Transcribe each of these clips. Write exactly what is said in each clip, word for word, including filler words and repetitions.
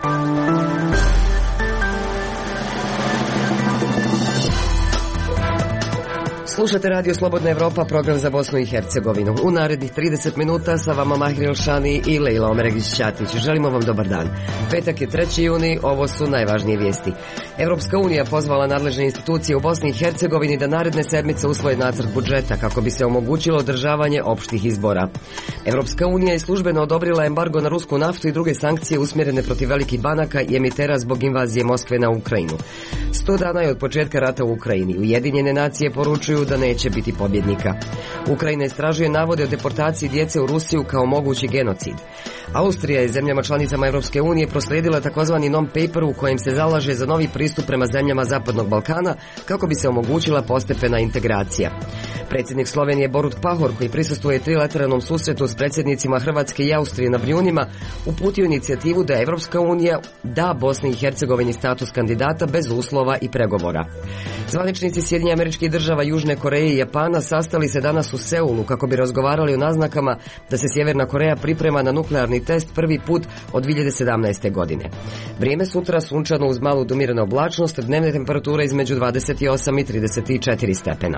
Slušate Radio Slobodna Evropa, program za Bosnu i Hercegovinu. U narednih trideset minuta sa vama Mahri Elšani i Lejla Omeregić-Ćatić. Želimo vam dobar dan. Petak je treći juni, ovo su najvažnije vijesti. Evropska unija pozvala nadležne institucije u Bosni i Hercegovini da naredne sedmice usvoje nacrt budžeta kako bi se omogućilo održavanje opštih izbora. Evropska unija je službeno odobrila embargo na rusku naftu i druge sankcije usmjerene protiv velikih banaka i emitera zbog invazije Moskve na Ukrajinu. Sto dana je od početka rata u Ukrajini. Ujedinjene nacije poručuju da neće biti pobjednika. Ukrajina istražuje navode o deportaciji djece u Rusiju kao mogući genocid. Austrija je zemljama članicama Evropske unije proslijedila takozvani non-paper u kojem se zalaže za novi pristup prema zemljama Zapadnog Balkana kako bi se omogućila postepena integracija. Predsjednik Slovenije Borut Pahor, koji prisustvuje trilateralnom susretu s predsjednicima Hrvatske i Austrije na Brijunima, uputio inicijativu da Evropska unija da Bosni i Hercegovini status kandidata bez uslova i pregovora. Zvaničnici Sjedinjenih Američkih Država, Južne Koreje i Japana sastali se danas u Seulu kako bi razgovarali o naznakama da se Sjeverna Koreja priprema na nuklearni test prvi put od dvije hiljade sedamnaeste. godine. Vrijeme sutra sunčano uz malu domiranu oblačnost, dnevne temperature između dvadeset osam i trideset četiri stepena.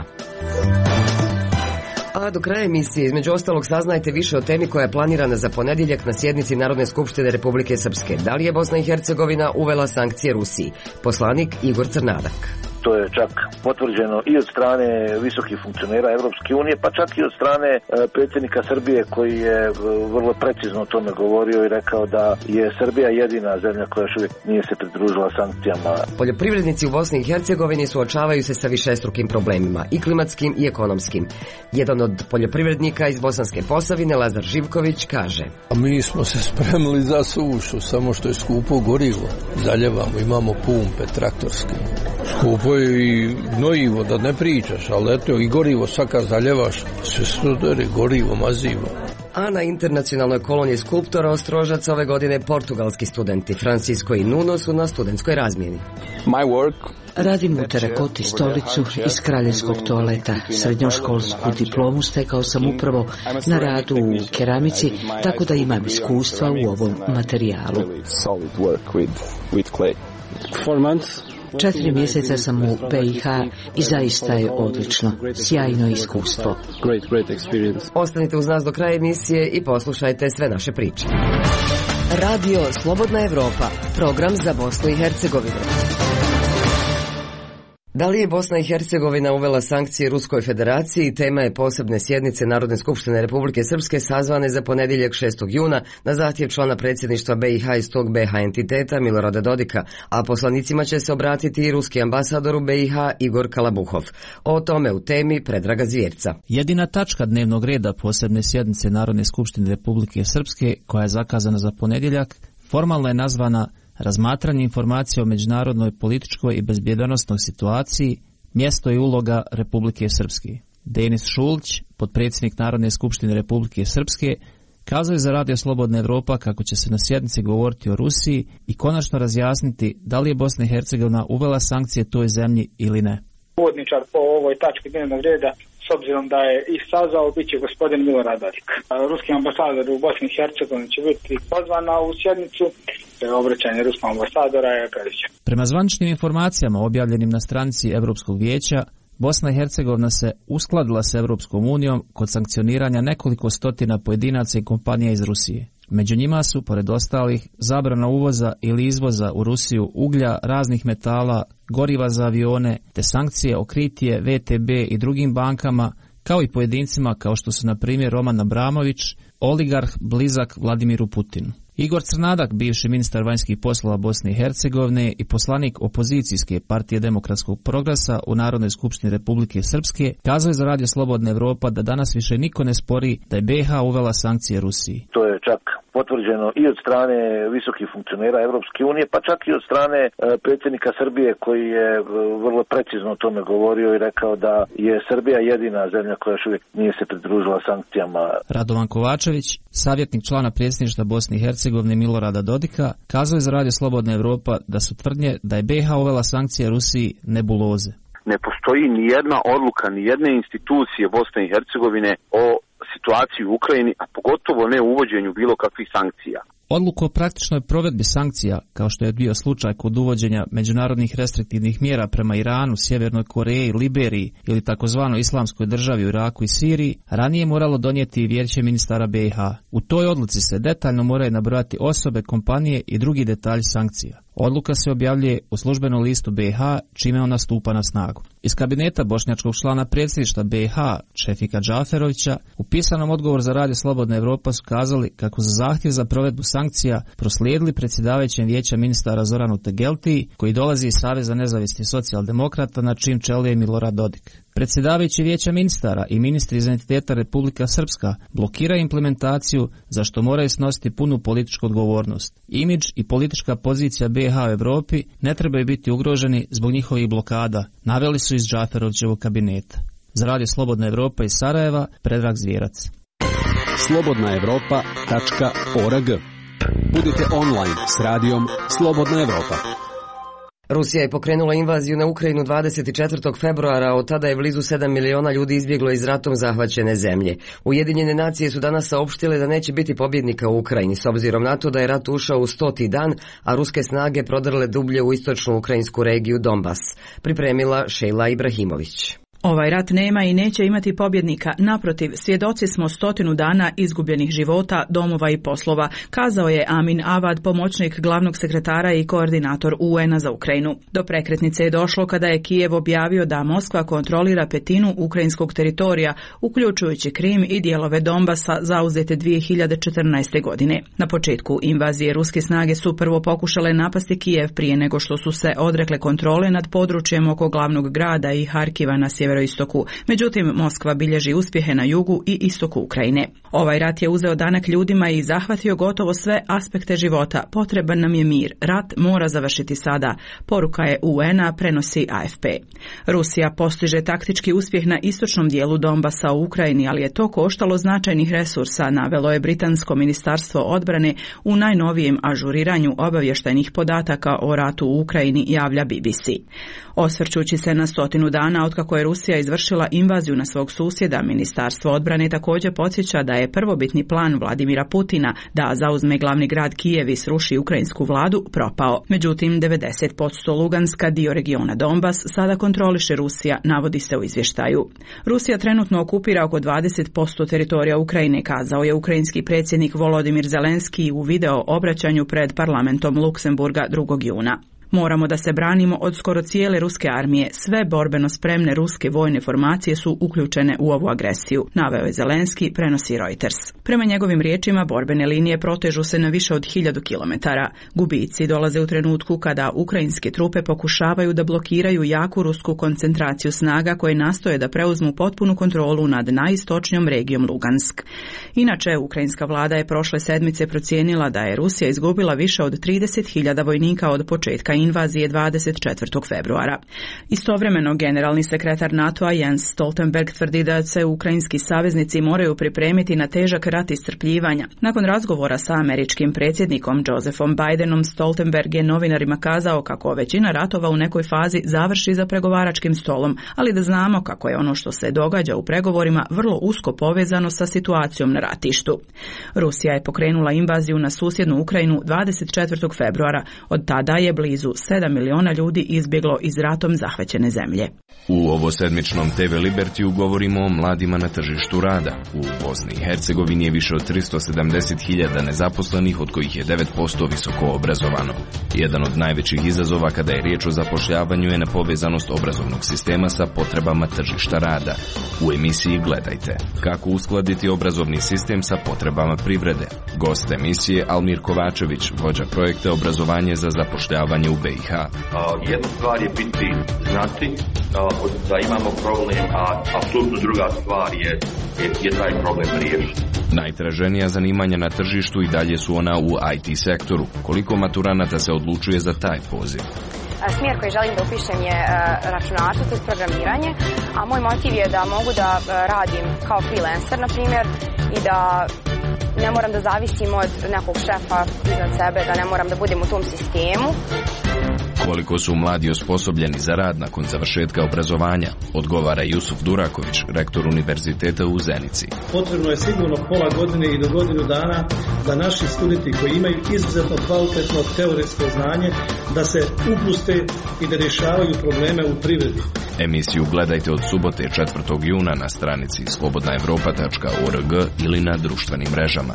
A do kraja emisije, između ostalog, saznajte više o temi koja je planirana za ponedjeljak na sjednici Narodne skupštine Republike Srpske. Da li je Bosna i Hercegovina uvela sankcije Rusiji? Poslanik Igor Crnadak. To je čak potvrđeno i od strane visokih funkcionera Evropske unije, pa čak i od strane e, predsjednika Srbije, koji je e, vrlo precizno o tome govorio i rekao da je Srbija jedina zemlja koja još uvijek nije se pridružila sankcijama. Poljoprivrednici u Bosni i Hercegovini suočavaju se sa višestrukim problemima, i klimatskim i ekonomskim. Jedan od poljoprivrednika iz Bosanske Posavine, Lazar Živković, kaže: A mi smo se spremili za sušu, samo što je skupo gorivo. Zaljevamo, imamo pumpe traktorske. Skupo i gnojivo, da ne pričaš, ali eto i gorivo svaka zaljevaš, sve studere, gorivo, mazivo. A na internacionalnoj koloniji skulptora Ostrožac ove godine portugalski studenti Francisco i Nuno su na studentskoj razmjeni. Radim u terakoti stolicu iz kraljevskog toaleta. Srednjoškolsku diplomu stekao sam upravo na radu u keramici, tako da imam iskustva u ovom materijalu. Četiri mjeseca sam u B i H i zaista je odlično. Sjajno iskustvo. Ostanite uz nas do kraja emisije i poslušajte sve naše priče. Radio Slobodna Evropa, program za Bosnu i Hercegovinu. Da li je Bosna i Hercegovina uvela sankcije Ruskoj federaciji? Tema je posebne sjednice Narodne skupštine Republike Srpske sazvane za ponedjeljak šestog juna na zahtjev člana predsjedništva B i H iz tog B i H entiteta Milorada Dodika, a poslanicima će se obratiti i ruski ambasador u B i H Igor Kalabuhov. O tome u temi Predraga Zvjerca. Jedina tačka dnevnog reda posebne sjednice Narodne skupštine Republike Srpske, koja je zakazana za ponedjeljak, formalno je nazvana razmatranje informacija o međunarodnoj političkoj i bezbjednosnoj situaciji, mjesto i uloga Republike Srpske. Denis Šulić, potpredsjednik Narodne skupštine Republike Srpske, kazao je za Radio Slobodna Evropa kako će se na sjednici govoriti o Rusiji i konačno razjasniti da li je Bosna i Hercegovina uvela sankcije toj zemlji ili ne. Uvodničar po ovoj tački dnevnog reda, s obzirom da je i sazvao, bit će gospodin Milorad Dodik. Ruski ambasador u Bosni i Hercegovini će biti pozvan na ovu sjednicu. Obraćanje ruskog ambasadora je kreće. Prema zvaničnim informacijama objavljenim na stranici Europskog vijeća, Bosna i Hercegovina se uskladila s Europskom unijom kod sankcioniranja nekoliko stotina pojedinaca i kompanija iz Rusije. Među njima su, pored ostalih, zabrana uvoza ili izvoza u Rusiju uglja, raznih metala, goriva za avione, te sankcije okritije V T B i drugim bankama, kao i pojedincima kao što su na primjer Roman Abramović, oligarh blizak Vladimiru Putinu. Igor Crnadak, bivši ministar vanjskih poslova Bosne i Hercegovine i poslanik opozicijske partije Demokratskog progresa u Narodnoj skupštini Republike Srpske, kazao je za Radio Slobodna Evropa da danas više niko ne spori da je B i H uvela sankcije Rusiji. To je čak potvrđeno i od strane visokih funkcionera Evropske unije, pa čak i od strane e, predsjednika Srbije, koji je e, vrlo precizno o tome govorio i rekao da je Srbija jedina zemlja koja još uvijek nije se pridružila sankcijama. Radovan Kovačević, savjetnik člana predsjedništva Bosne i Hercegovine Milorada Dodika, kazao je za Radio Slobodna Evropa da su tvrdnje da je B i H uvela sankcije Rusiji nebuloze. Ne postoji ni jedna odluka, ni jedne institucije Bosne i Hercegovine o situaciji u Ukrajini, a pogotovo ne uvođenju bilo kakvih sankcija. Odluku o praktičnoj provedbi sankcija, kao što je bio slučaj kod uvođenja međunarodnih restriktivnih mjera prema Iranu, Sjevernoj Koreji, Liberiji ili takozvanoj islamskoj državi u Iraku i Siriji, ranije moralo donijeti i Vijeće ministara B i H. U toj odluci se detaljno moraju nabrojati osobe, kompanije i drugi detalji sankcija. Odluka se objavljuje u službenom listu B i H, čime ona stupa na snagu. Iz kabineta bošnjačkog člana predsjedništva B i H, Šefika Džaferovića, u pisanom odgovoru za Radio Slobodna Evropa su kazali kako za zahtjev za provedbu sankcija proslijedili predsjedavajućem Vijeća ministara Zoranu Tegeltiji, koji dolazi iz Saveza nezavisnih socijaldemokrata, na čijim čelu je Milorad Dodik. Predsjedavajući Vijeća ministara i ministri iz entiteta Republika Srpska blokiraju implementaciju, za što moraju snositi punu političku odgovornost. Imidž i politička pozicija B i H u Europi ne trebaju biti ugroženi zbog njihovih blokada, naveli su iz Džaferovićevog kabineta. Za Radio Slobodna Evropa iz Sarajeva, Predrag Zvijerac. slobodna evropa tačka org. Budite online s radijom Slobodna Evropa. Rusija je pokrenula invaziju na Ukrajinu dvadeset četvrtog februara, od tada je blizu sedam miliona ljudi izbjeglo iz ratom zahvaćene zemlje. Ujedinjene nacije su danas saopštile da neće biti pobjednika u Ukrajini, s obzirom na to da je rat ušao u stoti dan, a ruske snage prodrle dublje u istočnu ukrajinsku regiju Donbas. Pripremila Šejla Ibrahimović. Ovaj rat nema i neće imati pobjednika, naprotiv, svjedoci smo stotinu dana izgubljenih života, domova i poslova, kazao je Amin Avad, pomoćnik glavnog sekretara i koordinator U N-a za Ukrajinu. Do prekretnice je došlo kada je Kijev objavio da Moskva kontrolira petinu ukrajinskog teritorija, uključujući Krim i dijelove Donbasa zauzete dvije hiljade četrnaeste. godine. Na početku invazije ruske snage su prvo pokušale napasti Kijev prije nego što su se odrekle kontrole nad područjem oko glavnog grada i Harkiva na sjeveru istoku. Međutim, Moskva bilježi uspjehe na jugu i istoku Ukrajine. Ovaj rat je uzeo danak ljudima i zahvatio gotovo sve aspekte života. Potreban nam je mir. Rat mora završiti sada. Poruka je U N-a, prenosi A F P. Rusija postiže taktički uspjeh na istočnom dijelu Donbasa u Ukrajini, ali je to koštalo značajnih resursa, navelo je Britansko ministarstvo odbrane u najnovijem ažuriranju obavještajnih podataka o ratu u Ukrajini, javlja B B C. Osvrćući se na stotinu dana otkako je Rusija izvršila invaziju na svog susjeda, Ministarstvo odbrane također podsjeća da je prvobitni plan Vladimira Putina da zauzme glavni grad Kijev i sruši ukrajinsku vladu propao. Međutim, devedeset posto Luganska, dio regiona Donbas, sada kontroliše Rusija, navodi se u izvještaju. Rusija trenutno okupira oko dvadeset posto teritorija Ukrajine, kazao je ukrajinski predsjednik Volodimir Zelenski u video obraćanju pred parlamentom Luksemburga drugog juna. Moramo da se branimo od skoro cijele ruske armije. Sve borbeno spremne ruske vojne formacije su uključene u ovu agresiju, naveo je Zelenski, prenosi Reuters. Prema njegovim riječima, borbene linije protežu se na više od hiljadu kilometara. Gubici dolaze u trenutku kada ukrajinske trupe pokušavaju da blokiraju jaku rusku koncentraciju snaga koje nastoje da preuzmu potpunu kontrolu nad najistočnijom regijom Lugansk. Inače, ukrajinska vlada je prošle sedmice procijenila da je Rusija izgubila više od trideset hiljada vojnika od početka invazije dvadeset četvrtog februara. Istovremeno, generalni sekretar NATO-a Jens Stoltenberg tvrdi da se ukrajinski saveznici moraju pripremiti na težak rat iscrpljivanja. Nakon razgovora sa američkim predsjednikom Josephom Bidenom, Stoltenberg je novinarima kazao kako većina ratova u nekoj fazi završi za pregovaračkim stolom, ali da znamo kako je ono što se događa u pregovorima vrlo usko povezano sa situacijom na ratištu. Rusija je pokrenula invaziju na susjednu Ukrajinu dvadeset četvrtog februara. Od tada je blizu sedam miliona ljudi izbjeglo iz ratom zahvaćene zemlje. U ovosedmičnom T V Libertiju govorimo o mladima na tržištu rada. U Bosni i Hercegovini je više od tristo sedamdeset hiljada nezaposlenih, od kojih je devet posto visoko obrazovano. Jedan od najvećih izazova kada je riječ o zapošljavanju je nepovezanost obrazovnog sistema sa potrebama tržišta rada. U emisiji gledajte kako uskladiti obrazovni sistem sa potrebama privrede. Gost emisije Almir Kovačević, vođa projekta obrazovanje za zapošljavanje u B i H. Jedna stvar je biti znati da imamo problem, a apsolutno druga stvar je, je, je taj problem riješiti. Najtraženija zanimanja na tržištu i dalje su ona u I T sektoru. Koliko maturanata se odlučuje za taj poziv? Smjer koji želim da upišem je računarstvo, to je programiranje, a moj motiv je da mogu da radim kao freelancer, na primjer, i da ne moram da zavisim od nekog šefa iznad sebe, da ne moram da budem u tom sistemu. Koliko su mladi osposobljeni za rad nakon završetka obrazovanja, odgovara Jusuf Duraković, rektor univerziteta u Zenici. Potrebno je sigurno pola godine i do godinu dana da naši studenti koji imaju izuzetno kvalitetno teoretsko znanje, da se upuste i da rješavaju probleme u privredi. Emisiju gledajte od subote četvrtog juna na stranici slobodna evropa tačka org ili na društvenim mrežama.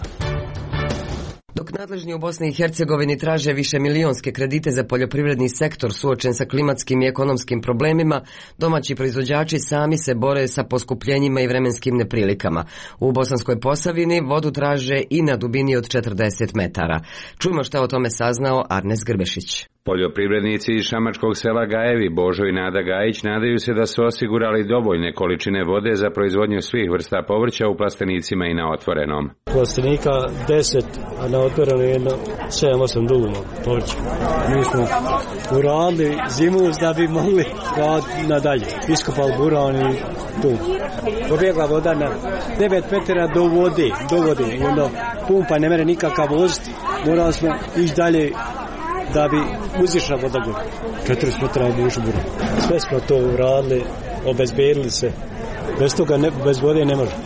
Dok nadležni u Bosni i Hercegovini traže više milionske kredite za poljoprivredni sektor suočen sa klimatskim i ekonomskim problemima, domaći proizvođači sami se bore sa poskupljenjima i vremenskim neprilikama. U Bosanskoj Posavini vodu traže i na dubini od četrdeset metara. Čujmo šta o tome saznao Arnes Grbešić. Poljoprivrednici iz šamačkog sela Gajevi, Božo i Nada Gajić, nadaju se da su osigurali dovoljne količine vode za proizvodnju svih vrsta povrća u plastenicima i na otvorenom. Plastenika deset, a na otvorenom jedno sedam osam duguma povrća. Mi smo uradili zimu da bi mogli raditi nadalje. Iskopali buran i tu. Pobjegla voda na devet metara do vode, do vode. I onda pumpa ne mere nikakav voziti. Morali smo ići dalje da bi uzišla voda gore. četrdeset metara je dušu buran. Sve smo to uradili, obezbedili se. Bez toga, ne, bez vode ne može.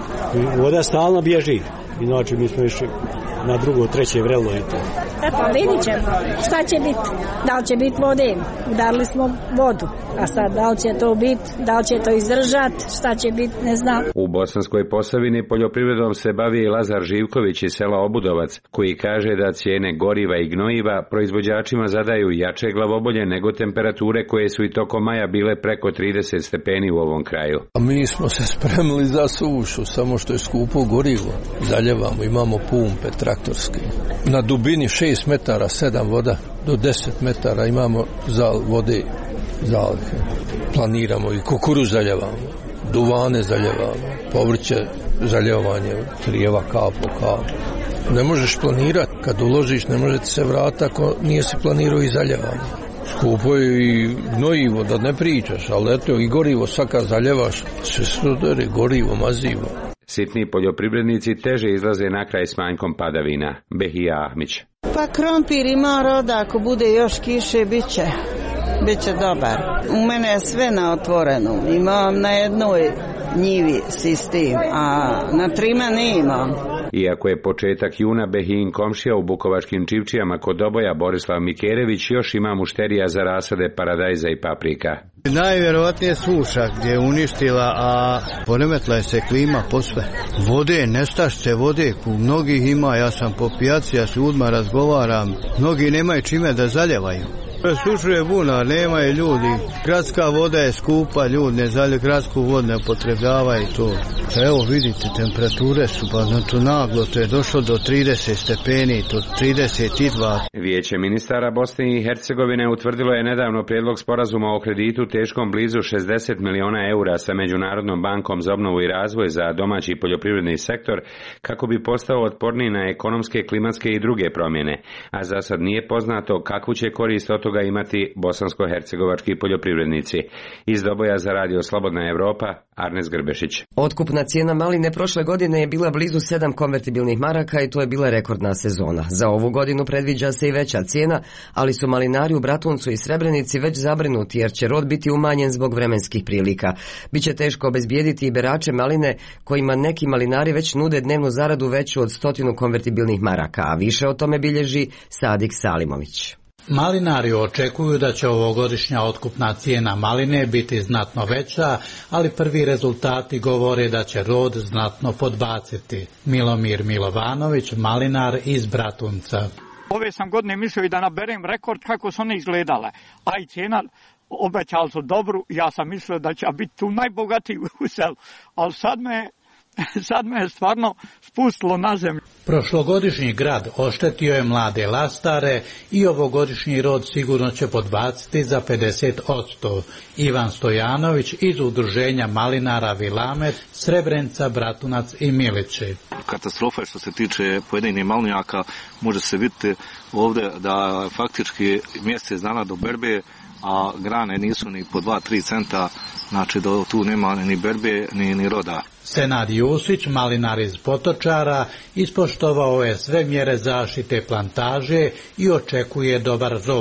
Voda stalno bježi. Inače mi smo išli na drugo, treće vrelo i to. E pa vidit ćemo šta će biti. Da li će biti vode? Udarili smo vodu. A sad da li će to biti, da li će to izdržati, šta će biti, ne znam. U Bosanskoj Posavini poljoprivredom se bavi i Lazar Živković iz sela Obudovac, koji kaže da cijene goriva i gnojiva proizvođačima zadaju jače glavobolje nego temperature koje su i tokom maja bile preko trideset stepeni u ovom kraju. A mi smo se spremili za sušu, samo što je skupo gorivo. Zaljevamo, imamo pumpe traktorske. Na dubini šest metara, sedam voda, do deset metara imamo zal vode. Zalihe. Planiramo i kukuruz zaljevamo, duvane zaljevamo, povrće zaljevanje, trijeva kap po kap. Ne možeš planirati, kad uložiš ne može ti se vratiti ako nije si planirao i zaljevanje. Skupo je i gnojivo, da ne pričaš, ali eto i gorivo svaka zaljevaš, sve sudari, gorivo, mazivo. Sitni poljoprivrednici teže izlaze na kraj s manjkom padavina. Behija Ahmić. Pa krompir ima roda, ako bude još kiše, bit će. Biće dobar. U mene je sve na otvorenom. Imam na jednoj njivi sistem, a na trima ne imam. Iako je početak juna, Behin komšija u bukovačkim Čivčijama kod Oboja Borislav Mikerević još ima mušterija za rasade paradajza i paprika. Najvjerovatnije suša gdje je uništila, a poremetila je se klima posve. Vode, nestašce vode, ku mnogih ima, ja sam po pijaci, ja se udma razgovaram, mnogi nemaju čime da zaljevaju. Sušuje bunar, nemaju ljudi. Gradska voda je skupa, ljudi ne zalju gradsku vodu, ne upotrebljavaju to. Evo vidite, temperature su pa znači naglo, to je došlo do trideset stepeni, do trideset dva. Vijeće ministara Bosne i Hercegovine utvrdilo je nedavno prijedlog sporazuma o kreditu teškom blizu šezdeset miliona eura sa Međunarodnom bankom za obnovu i razvoj za domaći poljoprivredni sektor kako bi postao otporniji na ekonomske, klimatske i druge promjene, a za sad nije poznato kakvu će korist od toga imati bosansko-hercegovački poljoprivrednici. Iz Doboja za radio Slobodna Evropa, Arnes Grbešić. Otkupna cijena maline prošle godine je bila blizu sedam konvertibilnih maraka i to je bila rekordna sezona. Za ovu godinu predviđa se i veća cijena, ali su malinari u Bratuncu i Srebrenici već zabrinuti jer će rod biti umanjen zbog vremenskih prilika. Biće teško obezbijediti i berače maline kojima neki malinari već nude dnevnu zaradu veću od stotinu konvertibilnih maraka, a više o tome bilježi Sadik Salimović. Malinari očekuju da će ovogodišnja otkupna cijena maline biti znatno veća, ali prvi rezultati govore da će rod znatno podbaciti. Milomir Milovanović, malinar iz Bratunca. Ove sam godine mislio i da naberem rekord kako su one izgledale, a i cijena obećali su dobru, ja sam mislio da će biti tu najbogatiji u selu, ali sad me Sad me je stvarno spustilo na zemlju. Prošlogodišnji grad oštetio je mlade lastare i ovogodišnji rod sigurno će podbaciti za pedeset posto. Ivan Stojanović iz udruženja malinara Vilamet, Srebrenica, Bratunac i Milići. Katastrofa što se tiče pojedinih malinjaka, može se vidjeti ovdje da faktički mjesec dana do berbe, a grane nisu ni po dva do tri centa, znači da tu nema ni berbe ni, ni roda. Senad Jusić, malinar iz Potočara, ispoštovao je sve mjere zaštite plantaže i očekuje dobar rod.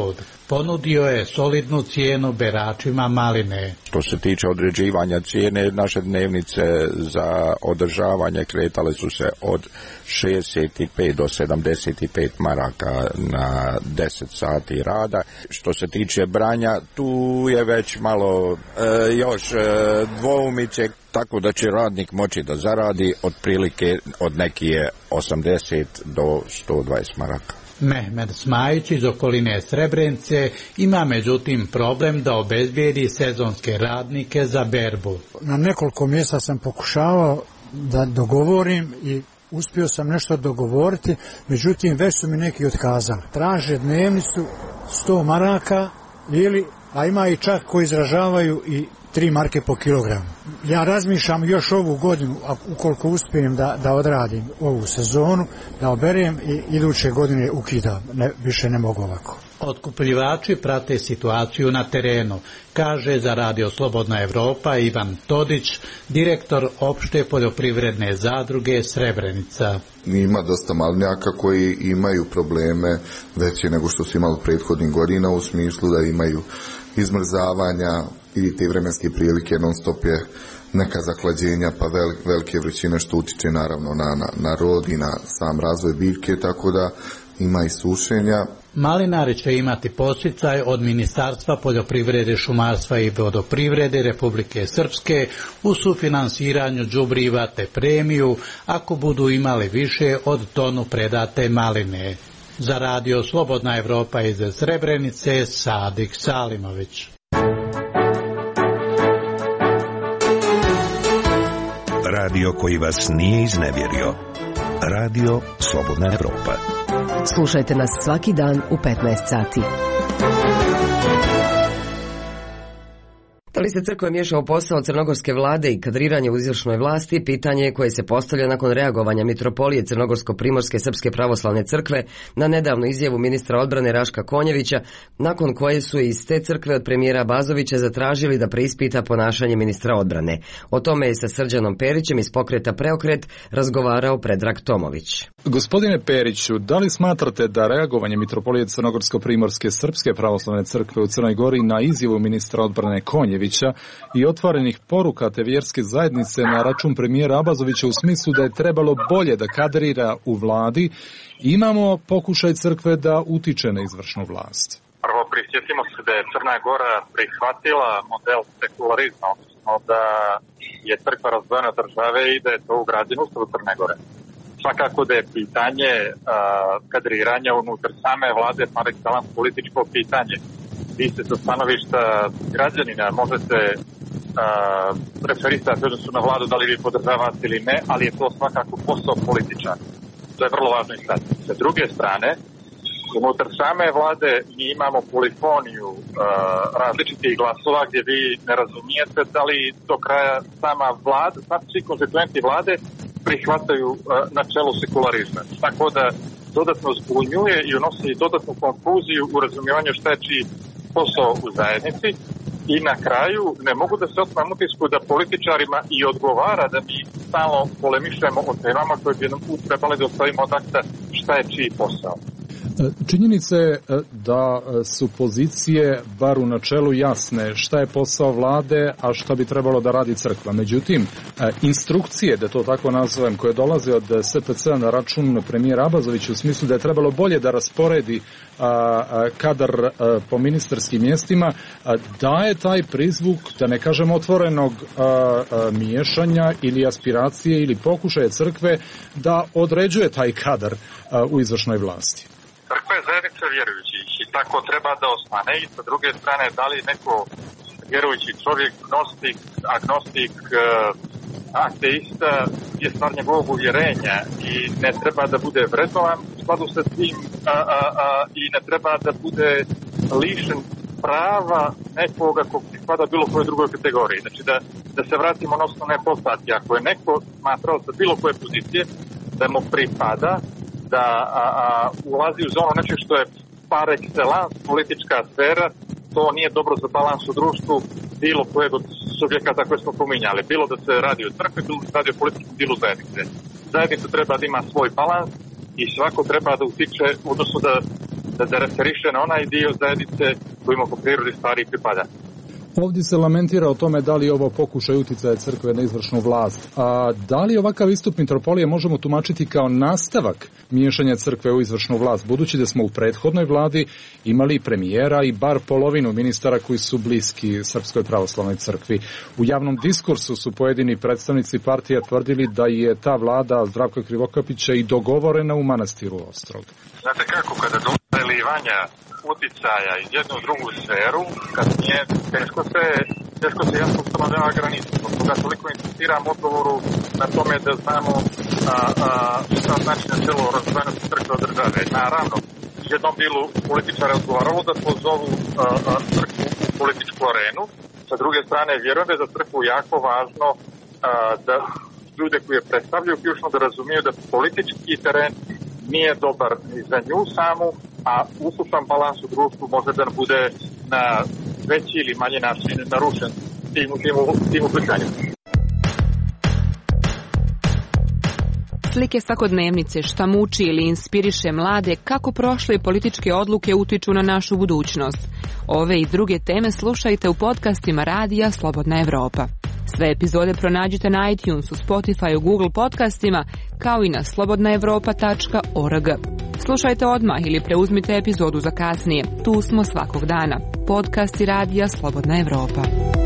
ponudio je solidnu cijenu beračima maline. Što se tiče određivanja cijene, naše dnevnice za održavanje kretale su se od šezdeset pet do sedamdeset pet maraka na deset sati rada. Što se tiče branja, tu je već malo e, još e, dvoumice, tako da će radnik moći da zaradi otprilike od nekije osamdeset do sto dvadeset maraka. Mehmed Smajić iz okoline Srebrenice ima međutim problem da obezbijedi sezonske radnike za berbu. Na nekoliko mjesta sam pokušavao da dogovorim i uspio sam nešto dogovoriti, međutim već su mi neki otkazali. Traže dnevnicu sto maraka ili, a ima i čak koji izražavaju i tri marke po kilogramu. Ja razmišljam još ovu godinu, a ukoliko uspijem da, da odradim ovu sezonu, da oberem i iduće godine ukidam. Ne, više ne mogu ovako. Otkupljivači prate situaciju na terenu, kaže za Radio Slobodna Evropa Ivan Todić, direktor opšte poljoprivredne zadruge Srebrenica. Ima dosta malinjaka koji imaju probleme veće nego što su imali prethodnih godina, u smislu da imaju izmrzavanja i te vremenske prilike, non stop je neka zahlađenja pa vel, velike vrućine što utiče naravno na, na, na rod i na sam razvoj biljke, tako da ima i sušenja. Malinari će imati podsticaj od Ministarstva poljoprivrede, šumarstva i vodoprivrede Republike Srpske u sufinansiranju đubriva te premiju ako budu imali više od tonu predate maline. Za Radio Slobodna Evropa iz Srebrenice, Sadik Salimović. Radio koji vas nije iznevjerio. Radio Slobodna Evropa. Slušajte nas svaki dan u petnaest sati. Da li se crkva miješa u posao crnogorske vlade i kadriranje u izvršnoj vlasti, pitanje je koje se postavlja nakon reagovanja mitropolije Crnogorsko-primorske srpske pravoslavne crkve na nedavnu izjavu ministra odbrane Raška Konjevića, nakon koje su iz te crkve od premijera Bazovića zatražili da preispita ponašanje ministra odbrane. O tome je sa Srđanom Perićem iz pokreta Preokret razgovarao Predrag Tomović. Gospodine Periću, da li smatrate da reagovanje mitropolije Crnogorsko-primorske srpske pravoslavne crkve u Crnoj Gori na izjavu ministra odbrane Konjevića i otvorenih poruka te vjerske zajednice na račun premijera Abazovića u smislu da je trebalo bolje da kadrira u vladi, imamo pokušaj crkve da utiče na izvršnu vlast? Prvo prisjetimo se da je Crna Gora prihvatila model sekularizma, odnosno da je crkva razdvojena od države i da je to ugrađeno u Ustavu Crne Gore. Svakako da je pitanje uh, kadriranja unutar same vlade par excellence političko pitanje. Vi se sa stanovišta građanina možete uh, referisati odnosno na vladu da li vi podržavate ili ne, ali je to svakako posao političara. To je vrlo važno istaknuti. Sa druge strane, unutar same vlade mi imamo polifoniju uh, različitih glasova gdje vi ne razumijete da li do kraja sama vlada, svi konstituenti vlade prihvataju uh, načelo sekularizma. Tako da dodatno zbunjuje i unosi dodatnu konfuziju u razumijevanju šta je čiji posao u zajednici i na kraju ne mogu da se otmam utisku da političarima i odgovara da mi stalno polemišljamo o temama koje bi nam trebali da ostavimo odakle šta je čiji posao. Činjenica je da su pozicije bar u načelu jasne šta je posao vlade, a šta bi trebalo da radi crkva. Međutim, instrukcije, da to tako nazovem, koje dolaze od S P C na račun premijera Abazovića u smislu da je trebalo bolje da rasporedi kadar po ministarskim mjestima, daje taj prizvuk, da ne kažem otvorenog miješanja ili aspiracije ili pokušaje crkve da određuje taj kadar u izvršnoj vlasti. Crkva je zajednica vjerujućih i tako treba da ostane i sa druge strane da li neko vjerujući čovjek, gnostik, agnostik, ateista je stvar njegovog uvjerenja i ne treba da bude vrednovan u skladu sa tim a, a, a, i ne treba da bude lišen prava nekoga kog pripada bilo koje drugoj kategoriji. Znači da, da se vratimo na osnovne postavke. Ako je neko smatrao sa bilo koje pozicije da mu pripada da a, a, ulazi u zonu nešto što je par excellence politička sfera, to nije dobro za balans u društvu bilo kojeg od subjekata koje smo pominjali. Bilo da se radi o crkvi, bilo da se radi o političkom dilu zajednice. Zajednica treba da ima svoj balans i svako treba da utiče, odnosno da da, da referiše na onaj dio zajednice kojima po prirodi stvari pripada. Ovdje se lamentira o tome da li je ovo pokušaj uticaja crkve na izvršnu vlast. A da li ovakav istup mitropolije možemo tumačiti kao nastavak miješanja crkve u izvršnu vlast, budući da smo u prethodnoj vladi imali premijera i bar polovinu ministara koji su bliski Srpskoj pravoslavnoj crkvi. U javnom diskursu su pojedini predstavnici partija tvrdili da je ta vlada Zdravka Krivokapića i dogovorena u manastiru Ostrog. Znate kako, kada do prelivanja uticaja iz jednu u drugu sferu, kad nije, teško se, teško se jasno ustanovljava granica. Zbog toga toliko insistiram odgovoru na tome da znamo a, a, šta znači na čelo razdvojenosti crkve od države. Naravno, jednom bilu političara odgovaralo da pozovu a, a, crkvu u političku arenu. Sa druge strane, vjerujem da je za crkvu jako važno a, da ljude koji je predstavljaju ključno da razumiju da politički teren nije dobar ni za nju samu, a ukupan balans u društvu može da bude na veći ili manji način narušen tim, tim, tim uplitanjem. Slike svakodnevnice, šta muči ili inspiriše mlade, kako prošle političke odluke utiču na našu budućnost. Ove i druge teme slušajte u podcastima Radija Slobodna Evropa. Sve epizode pronađite na iTunesu, Spotifyu, Google podcastima, kao i na slobodna evropa tačka org. Slušajte odmah ili preuzmite epizodu za kasnije. Tu smo svakog dana. Podcasti Radija Slobodna Evropa.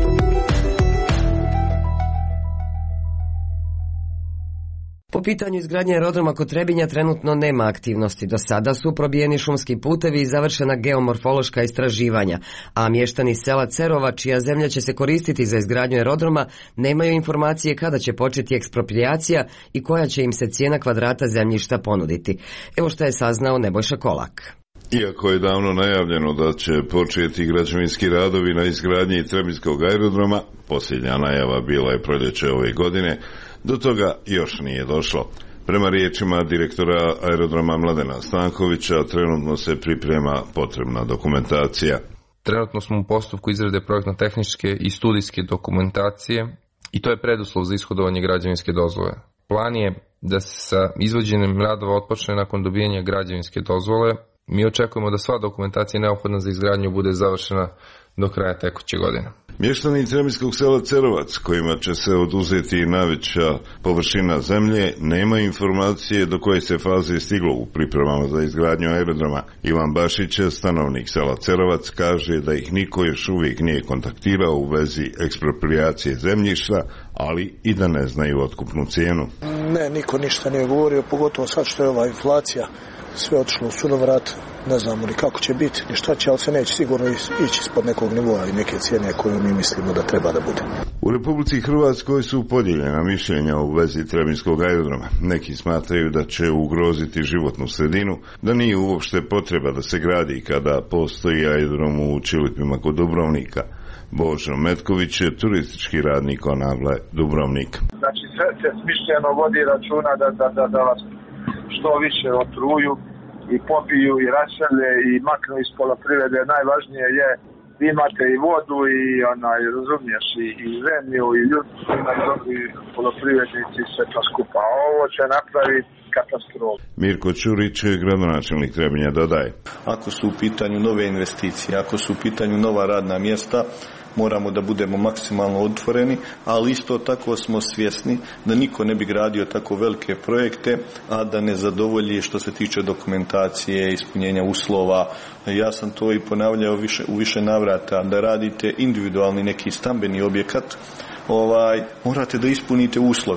Po pitanju izgradnje aerodroma kod Trebinja trenutno nema aktivnosti. Do sada su probijeni šumski putevi i završena geomorfološka istraživanja, a mještani sela Cerova, čija zemlja će se koristiti za izgradnju aerodroma, nemaju informacije kada će početi eksproprijacija i koja će im se cijena kvadrata zemljišta ponuditi. Evo što je saznao Nebojša Kolak. Iako je davno najavljeno da će početi građevinski radovi na izgradnji Trebinjskog aerodroma, posljednja najava bila je proljeće ove godine, do toga još nije došlo. Prema riječima direktora aerodroma Mladena Stankovića, trenutno se priprema potrebna dokumentacija. Trenutno smo u postupku izrade projektno-tehničke i studijske dokumentacije i to je preduslov za ishodovanje građevinske dozvole. Plan je da se sa izvođenjem radova otpočne nakon dobijanja građevinske dozvole. Mi očekujemo da sva dokumentacija neophodna za izgradnju bude završena do kraja tekuće godine. Mještani Trebinjskog sela Cerovac, kojima će se oduzeti najveća površina zemlje, nema informacije do koje se faze stiglo u pripremama za izgradnju aerodroma. Ivan Bašić, stanovnik sela Cerovac, kaže da ih niko još uvijek nije kontaktirao u vezi eksproprijacije zemljišta, ali i da ne znaju otkupnu cijenu. Ne, niko ništa nije govorio, pogotovo sad što je ova inflacija, sve otišlo u sunovrat, ne znamo ni kako će biti, ni šta će, ali se neće sigurno ići ispod nekog nivoa i neke cijene koju mi mislimo da treba da bude. U Republici Hrvatskoj su podijeljena mišljenja u vezi Trebinjskog aerodroma. Neki smatraju da će ugroziti životnu sredinu, da nije uopšte potreba da se gradi kada postoji aerodrom u Čilipima kod Dubrovnika. Božo Metković je turistički radnik Onavle Dubrovnik. Znači sve se smišljeno vodi računa da, da, da, da vas što više otruju i popiju i rašelje i maknu iz poljoprivrede. Najvažnije je da imate i vodu i onaj, razumiješ, i, i zemlju i ljudi, imaju dobri poljoprivrednici, sve to skupa. A ovo će napraviti katastrofu. Mirko Ćurić, gradonačelnik Trebinja, dodaje. Ako su u pitanju nove investicije, ako su u pitanju nova radna mjesta, moramo da budemo maksimalno otvoreni, ali isto tako smo svjesni da niko ne bi gradio tako velike projekte, a da ne zadovolji što se tiče dokumentacije, ispunjenja uslova. Ja sam to i ponavljao više, u više navrata, da radite individualni neki stambeni objekat, ovaj, morate da ispunite uslove.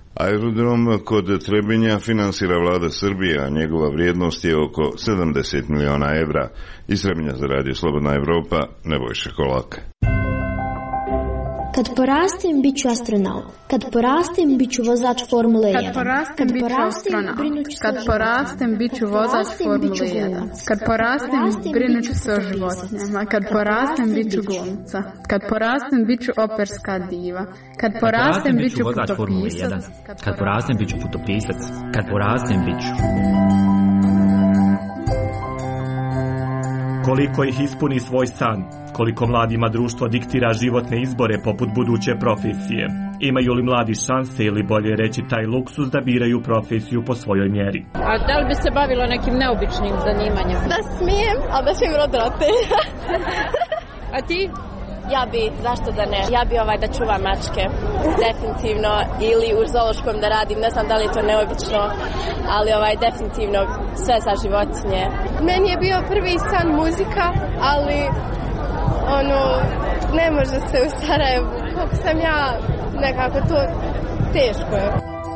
Aerodrom kod Trebinja finansira vlada Srbije, a njegova vrijednost je oko sedamdeset miliona evra. Iz Trebinja za Radio Slobodna Evropa, Nebojša Kolak. Kad porastem, bit ću astronaut. Kad porastem, bit ću vozač Formule jedan. Kad porastem, bit ću astronaut. Kad porastem, bit ću vozač Formule jedan. Kad porastem, brinut ću se o životinjama. Kad porastem, bit ću glumca. Kad porastem, bit ću operska diva. Kad porastem, bit ću putopisac. Kad porastem, bit ću putopisac. Kad porastem, bit ću... Koliko ih ispuni svoj san, koliko mladima društvo diktira životne izbore poput buduće profesije. Imaju li mladi šanse ili bolje reći taj luksuz da biraju profesiju po svojoj mjeri? A da li bi se bavilo nekim neobičnim zanimanjem? Da smijem, ali da smijem rod roditelja. A ti? Ja bi, zašto da ne? Ja bi ovaj da čuvam mačke, definitivno, ili u zoološkom da radim, ne znam da li je to neobično, ali ovaj definitivno sve za životinje. Meni je bio prvi san muzika, ali ono, ne može se u Sarajevu, koliko sam ja, nekako to teško je.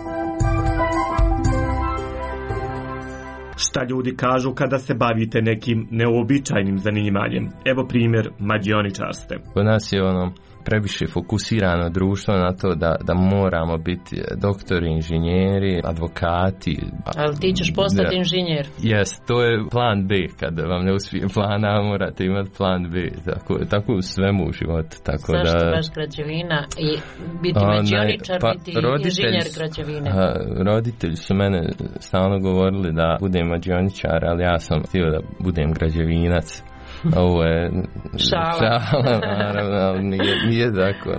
Šta ljudi kažu kada se bavite nekim neuobičajenim zanimanjem? Evo primjer mađioničarste. Kod nas je ono previše fokusirano društvo na to da, da moramo biti doktori, inženjeri, advokati. Ali ti ćeš postati da, inženjer? Jes, to je plan B. Kada vam ne uspije plan A, morate imati plan B. Tako, tako u svemu u životu. Tako zašto da, baš građevina i biti mađioničar, pa, biti inženjer građevine? A, roditelji su mene stalno govorili da budem mađioničar, ali ja sam htio da budem građevinac. Ovo je šala, šala naravno, ali nije, nije tako.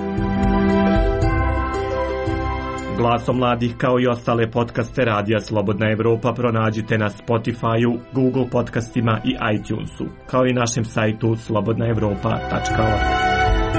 Glasom mladih kao i ostale podcaste Radija Slobodna Evropa pronađite na Spotify-u, Google podcastima i iTunesu, kao i našem sajtu slobodna evropa tačka org.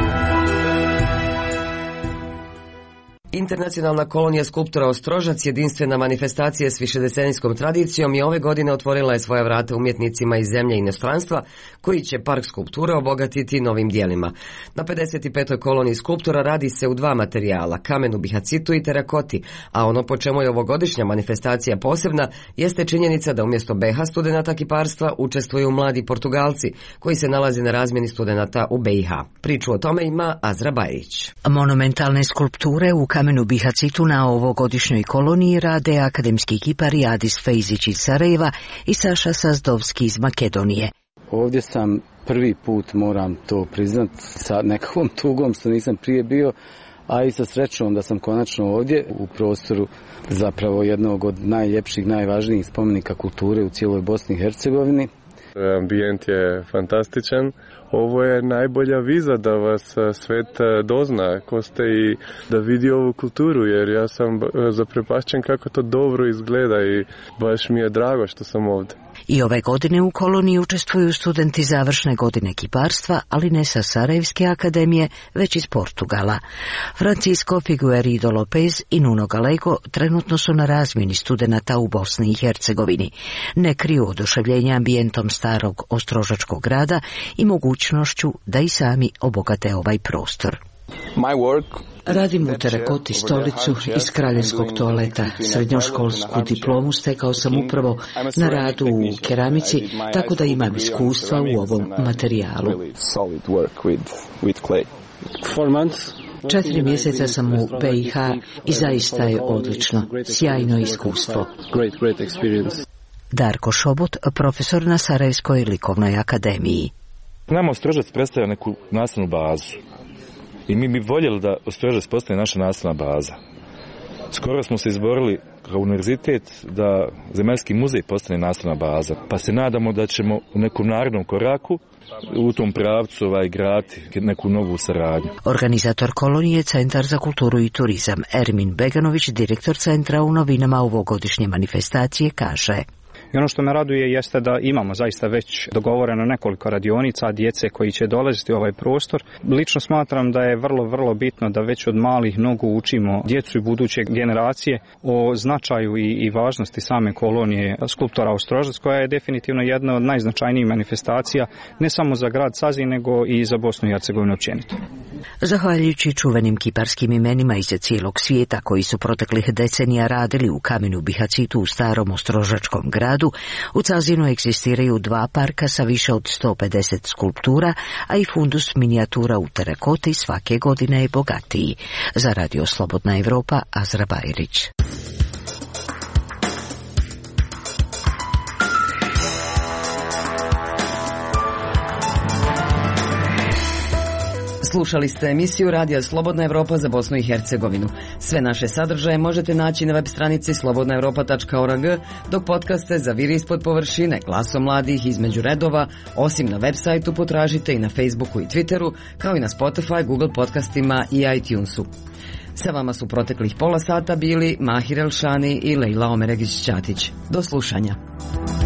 Internacionalna kolonija skulptora Ostrožac, jedinstvena manifestacija s višedecenijskom tradicijom, i ove godine otvorila je svoja vrata umjetnicima iz zemlje i inostranstva, koji će park skulpture obogatiti novim dijelima. Na pedeset petoj koloniji skulptora radi se u dva materijala, kamenu bihacitu i terakoti, a ono po čemu je ovogodišnja manifestacija posebna jeste činjenica da umjesto B H studenata kiparstva učestvuju mladi Portugalci, koji se nalaze na razmjeni studenata u B i H. Priču o tome ima Azra Bajrić. Monumentalne skulpture u kamenu bihacitu na ovogodišnjoj koloniji rade akademski kipari Adis Fejzić iz Sarajeva i Saša Sazdovski iz Makedonije. Ovdje sam prvi put, moram to priznat, sa nekakvom tugom što nisam prije bio, a i sa srećom da sam konačno ovdje u prostoru zapravo jednog od najljepših, najvažnijih spomenika kulture u cijeloj Bosni i Hercegovini. Ambijent je fantastičan. Ovo je najbolja viza da vas svet dozna ko ste i da vidi ovu kulturu, jer ja sam zaprepašćen kako to dobro izgleda i baš mi je drago što sam ovdje. I ove godine u koloniji učestvuju studenti završne godine kiparstva, ali ne sa Sarajevske akademije, već iz Portugala. Francisco Figueiredo Lopez i Nuno Galego trenutno su na razmjeni studenata u Bosni i Hercegovini. Ne kriju oduševljenja ambijentom starog ostrožačkog grada i mogućnošću da i sami obogate ovaj prostor. My work Radim u terakoti stolicu iz kraljevskog toaleta. Srednjoškolsku diplomu stekao sam upravo na radu u keramici, tako da imam iskustva u ovom materijalu. Četiri mjeseca sam u B i H i zaista je odlično, sjajno iskustvo. Darko Šobot, profesor na Sarajevskoj likovnoj akademiji. Nama Ostrožac predstavlja neku nastavnu bazu. I mi bi voljeli da Ostrožac postane naša nastavna baza. Skoro smo se izborili kao univerzitet da Zemaljski muzej postane nastavna baza. Pa se nadamo da ćemo u nekom narednom koraku u tom pravcu ovaj, graditi neku novu saradnju. Organizator kolonije je Centar za kulturu i turizam. Ermin Beganović, direktor centra, u novinama ovogodišnje manifestacije kaže: I ono što me raduje jeste da imamo zaista već dogovoreno nekoliko radionica djece koji će dolaziti u ovaj prostor. Lično smatram da je vrlo, vrlo bitno da već od malih nogu učimo djecu i buduće generacije o značaju i, i važnosti same kolonije skulptora Ostrožac, koja je definitivno jedna od najznačajnijih manifestacija ne samo za grad Sazin, nego i za Bosnu i Hercegovinu općenito. Zahvaljujući čuvenim kiparskim imenima iz cijelog svijeta koji su proteklih decenija radili u kamenu bihacitu u starom ostrožačkom gradu, u Cazinu egzistiraju dva parka sa više od sto pedeset skulptura, a i fundus minijatura u terakoti svake godine je bogatiji. Za Radio Slobodna Evropa, Azra Bajrić. Slušali ste emisiju Radija Slobodna Evropa za Bosnu i Hercegovinu. Sve naše sadržaje možete naći na web stranici slobodna europa tačka org, dok podcaste za Viri ispod površine, Glasom mladih, Između redova, osim na web sajtu potražite i na Facebooku i Twitteru, kao i na Spotify, Google podcastima i iTunesu. Sa vama su proteklih pola sata bili Mahir Elšani i Lejla Omeregić-Ćatić. Do slušanja.